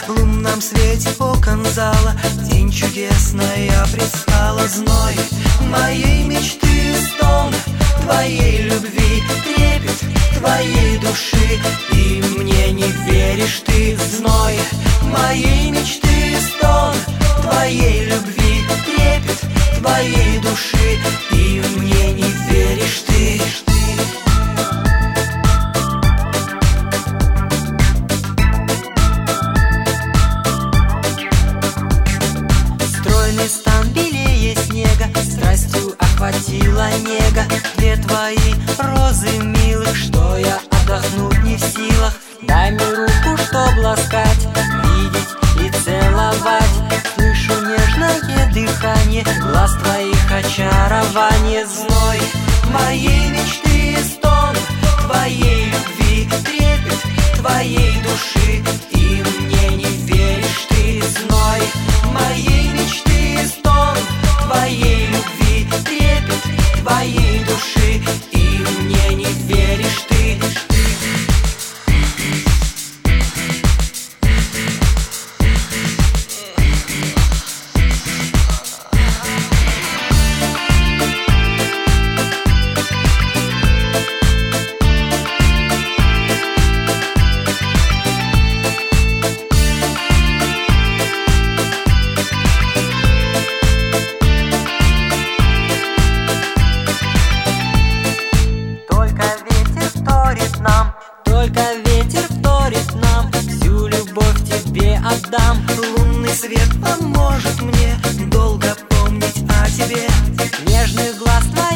В лунном свете окон зала день чудесная предстала. Зной моей мечты, стон твоей любви, трепет твоей души, и мне не веришь ты. Зной моей мечты, стон твоей любви, трепет твоей души, и мне не веришь ты. Стройный стан белее снега, страстью охватила нега. Две твои розы милых, что я отдохнуть не в силах. Дай мне руку, чтоб ласкать, видеть и целовать. Слышу нежное дыхание глаз твоих, очарование. Зной моей мечты, стон твоей любви, трепет твоей души, и мне не веришь ты. Зной моей мечты, стон твоей любви, трепет твоей души, и мне не веришь ты. Только ветер вторит нам, всю любовь тебе отдам. Лунный свет поможет мне долго помнить о тебе. Нежных глаз твоих